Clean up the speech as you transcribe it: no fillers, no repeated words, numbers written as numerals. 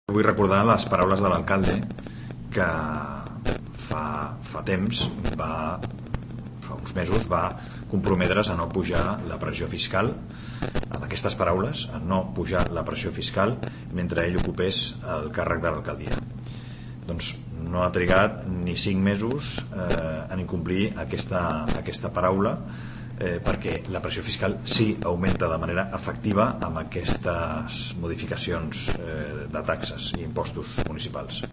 Vull recordar les paraules de l'alcalde que fa temps, fa uns mesos, va comprometre's a no pujar la pressió fiscal, amb aquestes paraules, a no pujar la pressió fiscal mentre ell ocupés el càrrec de l'alcaldia. Doncs no ha trigat ni 5 mesos en incomplir aquesta paraula, perquè la pressió fiscal sí augmenta de manera efectiva amb aquestes modificacions de taxes i impostos municipals.